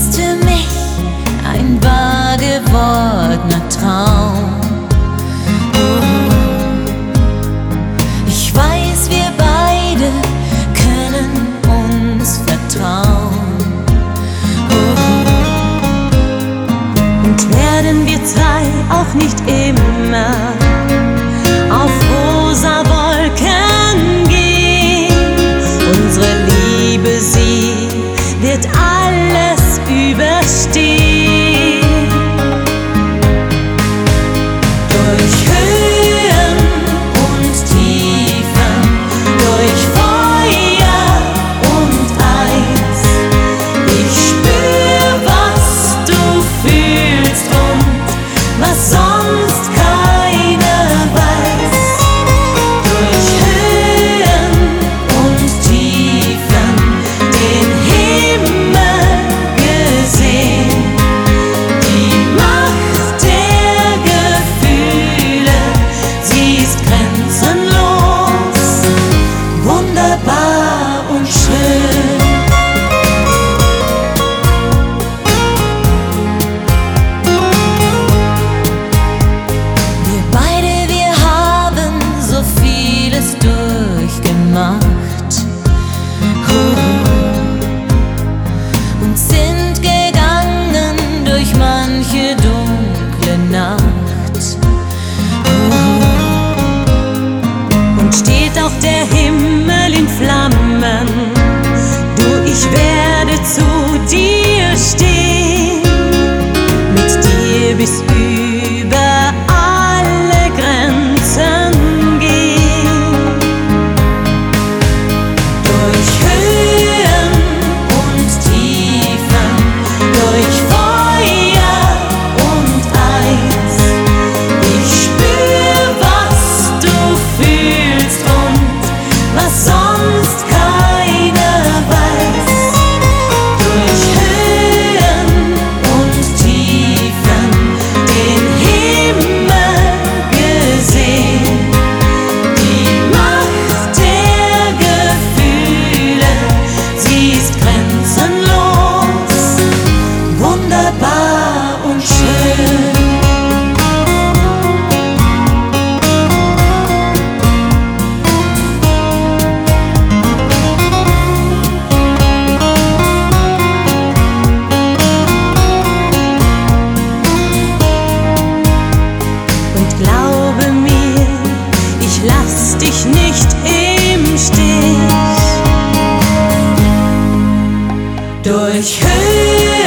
bist für mich ein wahr gewordener Traum. Ich weiß, wir beide können uns vertrauen. Und werden wir zwei auch nicht immer auf rosa Wolken gehen? Unsere Liebe, sie wird alles überstehen. Durch Höhen und Tiefen, durch Feuer und Eis. Ich spür, was du fühlst und was sonst keiner weiß. Durch Höhen und Tiefen, den Himmel gesehen, die Macht der Gefühle, sie ist grenzenlos, wunderbar und schön. Wir beide, wir haben so vieles durchgemacht und sind gegangen durch manche dunkle Nacht. Und steht auch der Himmel in Flammen, du, ich werde zu dir stehen, mit dir bis über alle Grenzen gehen. Durch Höhen und Tiefen, durch Feuer und Eis. Ich spür, was du fühlst und was sonst keiner weiß. Durch Höhen und Tiefen, den Himmel gesehen, die Macht der Gefühle, sie ist grenzenlos, wunderbar und schön. Und glaube mir, ich lass dich nicht im Stich. Durch Höhen